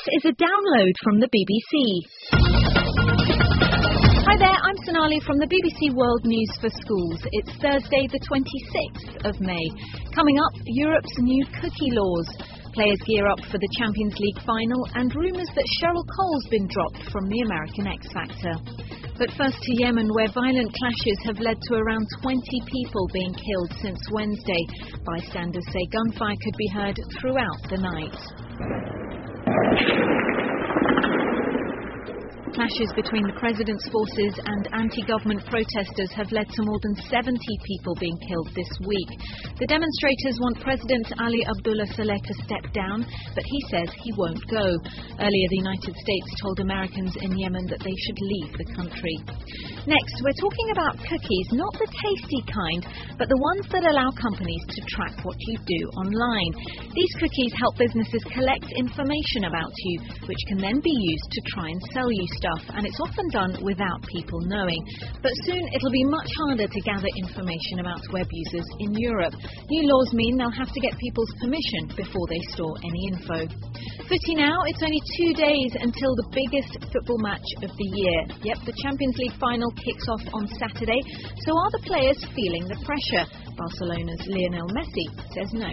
is a download from the BBC. Hi there, I'm Sonali from the BBC World News for Schools. It's Thursday the 26th of May. Coming up, Europe's new cookie laws. Players gear up for the Champions League final and rumours that Cheryl Cole's been dropped from the American X Factor. But first to Yemen, where violent clashes have led to around 20 people being killed since Wednesday. Bystanders say gunfire could be heard throughout the night. Clashes between the president's forces and anti-government protesters have led to more than 70 people being killed this week. The demonstrators want President Ali Abdullah Saleh to step down, but he says he won't go. Earlier, the United States told Americans in Yemen that they should leave the country. Next, we're talking about cookies, not the tasty kind, but the ones that allow companies to track what you do online. These cookies help businesses collect information about you, which can then be used to try and sell you stuff, and it's often done without people knowing. But soon it'll be much harder to gather information about web users in Europe. New laws mean they'll have to get people's permission before they store any info. Footy now, it's only 2 days until the biggest football match of the year. Yep, the Champions League final kicks off on Saturday, so are the players feeling the pressure? Barcelona's Lionel Messi says no.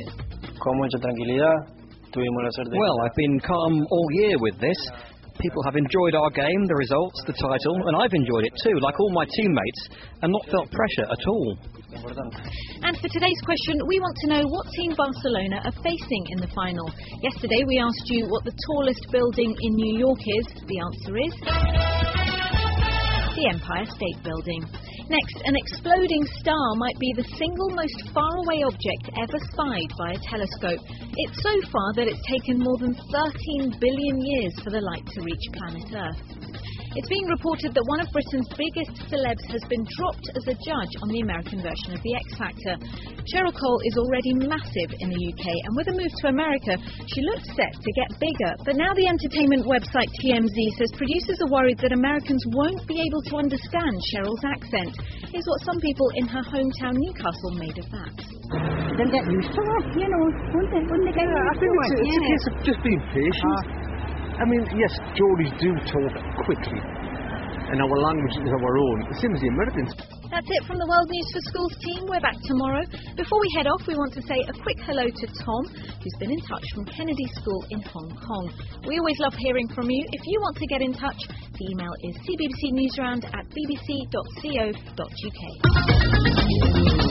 Well, I've been calm all year with this. People have enjoyed our game, the results, the title, and I've enjoyed it too, like all my teammates, and not felt pressure at all. And for today's question, we want to know what team Barcelona are facing in the final. Yesterday we asked you what the tallest building in New York is. The answer is the Empire State Building. Next, an exploding star might be the single most faraway object ever spied by a telescope. It's so far that it's taken more than 13 billion years for the light to reach planet Earth. It's being reported that one of Britain's biggest celebs has been dropped as a judge on the American version of the X Factor. Cheryl Cole is already massive in the UK, and with a move to America, she looks set to get bigger. But now the entertainment website TMZ says producers are worried that Americans won't be able to understand Cheryl's accent. Here's what some people in her hometown Newcastle made of that. They'll get used to it, you know, wouldn't they? I think it's a case of just being patient. I mean, yes, Geordies do talk quickly, and our language is our own, the same as the Americans. That's it from the World News for Schools team. We're back tomorrow. Before we head off, we want to say a quick hello to Tom, who's been in touch from Kennedy School in Hong Kong. We always love hearing from you. If you want to get in touch, the email is cbbcnewsround@bbc.co.uk.